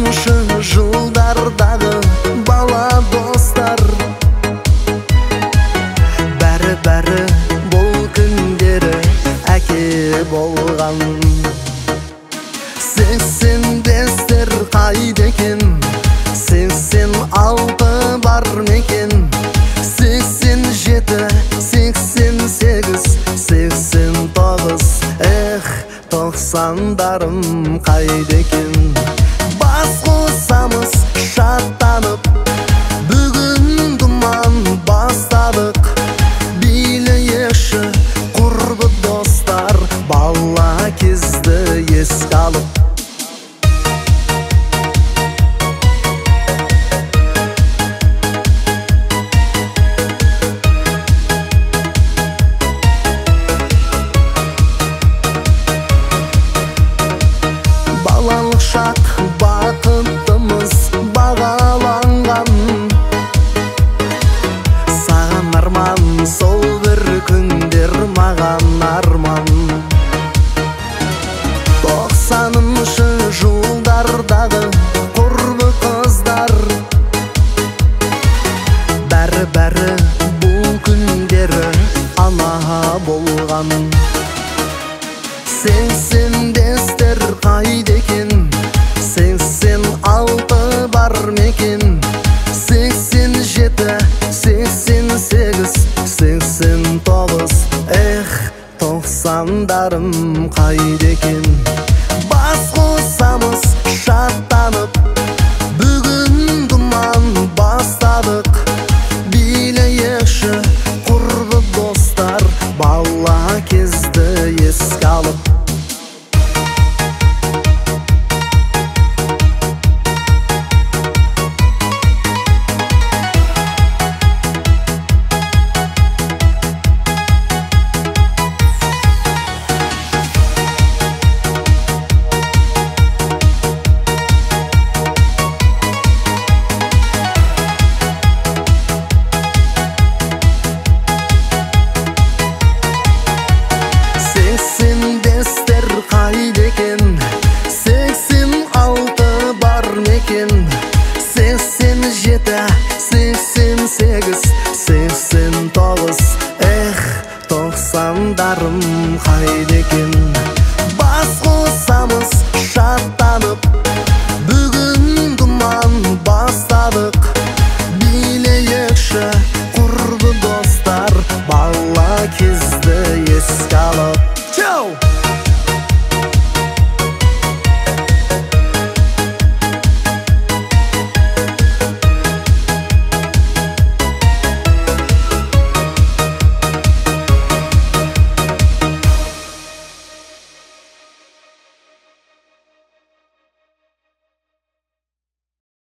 90-шы жылдардағы бала достар, бәрі бұл күндері әке болған. 85-тер қайда екен, 86 бар мекен, 87, 88, 89, 90-дарым қайда екен. Бас қосамыз шаттанып, бүгін думан бастадық. Билейікші құрбы достар, бала кезді еске алып. Балалық шақ бақытымыз бағаланған, саған арман, сол бір күндер маған арман. 90-шы жылдардағы құрбы қыздар, бәрі бұл күндері ана болған. 85-тер қайда екен, 86 бар мекен, 87, 88, 89, 90-дарым қайда екен. Бас қосамыз шаттанып,